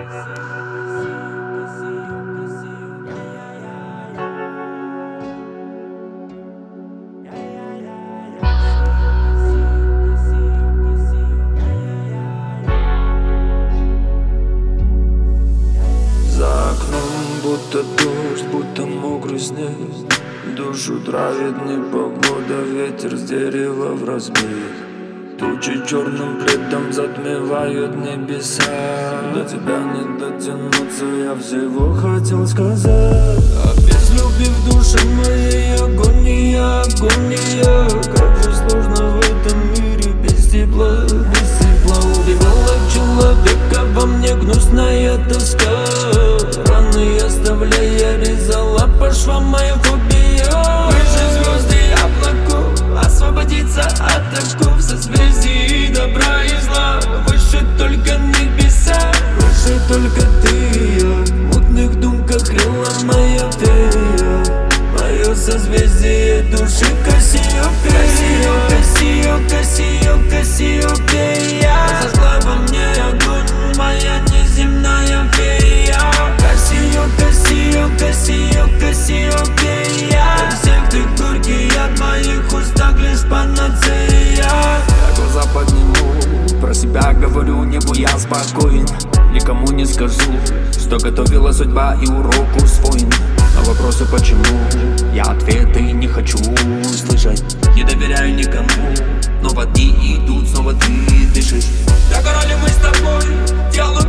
За окном будто дождь, будто мокрый снег. Душу травит непогода, ветер с дерева в разбег. Тучи черным пледом затмевают небеса. До тебя не дотянуться, я всего хотел сказать. А без любви в душе моей агония, агония. Как же сложно в этом мире без тепла, без тепла. Убивала человека во мне гнусная тоска. Раны оставляя, резала по швам моя фобия. Выше звезды и облаков, освободиться от оков, созвездий добра и зла. Выше только небеса, выше только ты и я. В мутных думках крыла моя фея. Мое созвездие души Кассиопея. Кассиопея, Кассиопея. Зажгла во мне огонь моя неземная фея. Кассиопея, Кассиопея. Всех ты горький от моих уст, так лишь панацея. Я глаза подниму, про себя говорю, небу я спокоен. Никому не скажу, что готовила судьба и урок усвоен. На вопросы почему, я ответы не хочу слышать. Не доверяю никому, но в дни идут, снова ты дышишь. Догорали мы с тобой, делаю